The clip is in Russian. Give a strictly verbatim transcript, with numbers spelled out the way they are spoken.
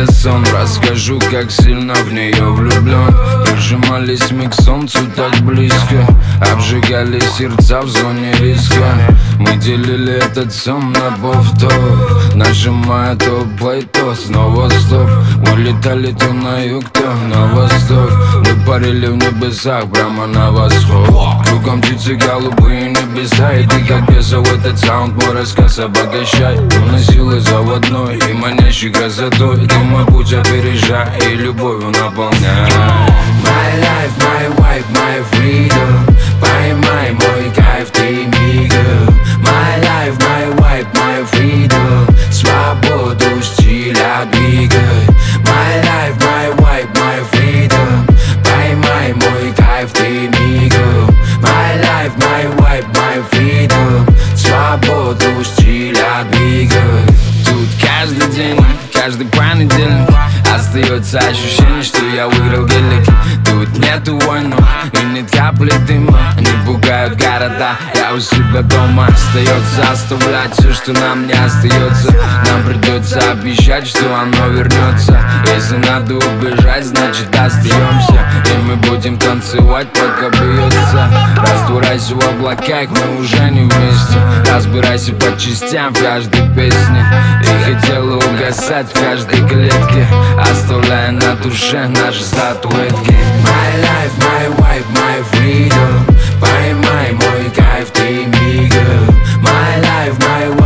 сон. Расскажу, как сильно в нее влюблен. Прижимались мы к солнцу так близко, обжигали сердца в зоне риска. Мы делили этот сон на повтор, нажимая то плей, то снова стоп. Мы летали то на юг, то на восток. Мы парили в небесах прямо на восход. Кругом птицы голубые небеса, и ты как бесов этот саунд мой рассказ обогащай. Полной силой заводной и манящей красотой. Ты мой путь опережай и любовью наполняй. My life, my wife, my freedom. Поймай мой кайф, ты мигом. My life, my wife, my freedom. Свободу стиля двигай. My life, my wife, my freedom. Поймай мой кайф, ты мигом. My life, my wife, my freedom. Свободу стиля двигай. Тут каждый день, каждый понедельник остается ощущение, что я выиграл гелик. Тут нету войны и нет капли дыма. Не пугают города, я у себя дома. Остается оставлять все, что нам не остается. Нам придется обещать, что оно вернется. Если надо убежать, значит остаемся. И мы будем танцевать, пока бьется. Растворяйся в облаках, мы уже не вместе. Разбирайся по частям в каждой песне. И хотела угасать в каждой клетке, оставляя на душе наши статуэтки. My life, my wife, my freedom. Поймай мой кайф, ты мигом. My life, my